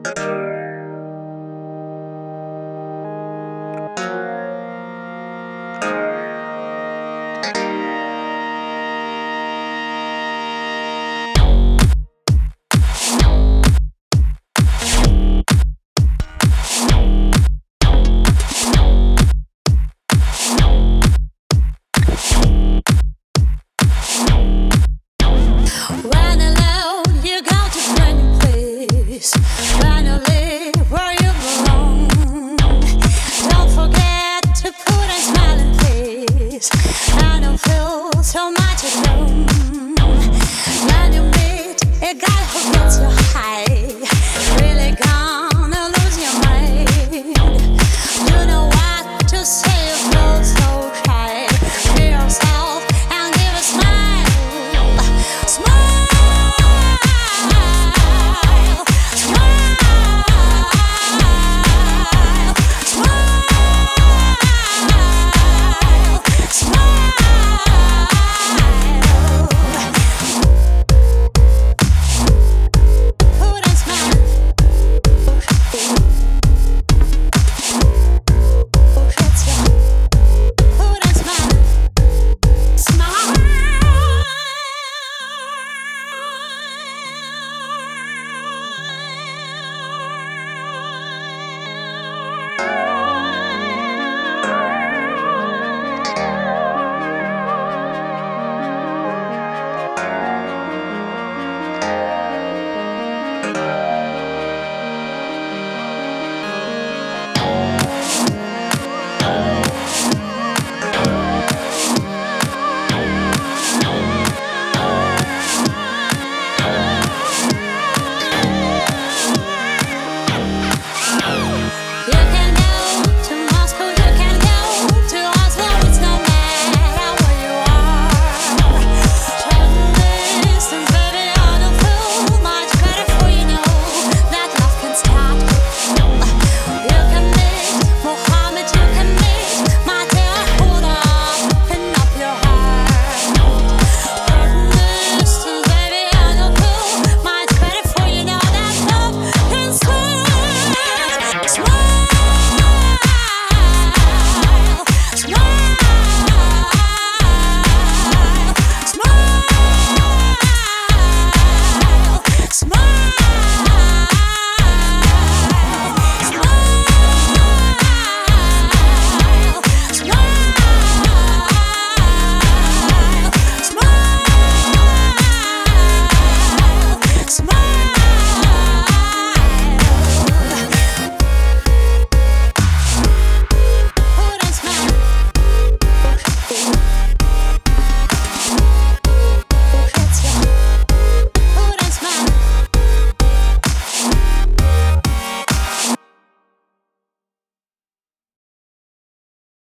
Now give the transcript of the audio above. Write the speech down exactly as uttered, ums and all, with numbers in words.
When alone, you go to a brand new place. Finally, where you belong. Don't forget to put a smiling face. I don't feel so much alone. When you meet a guy who gets you high,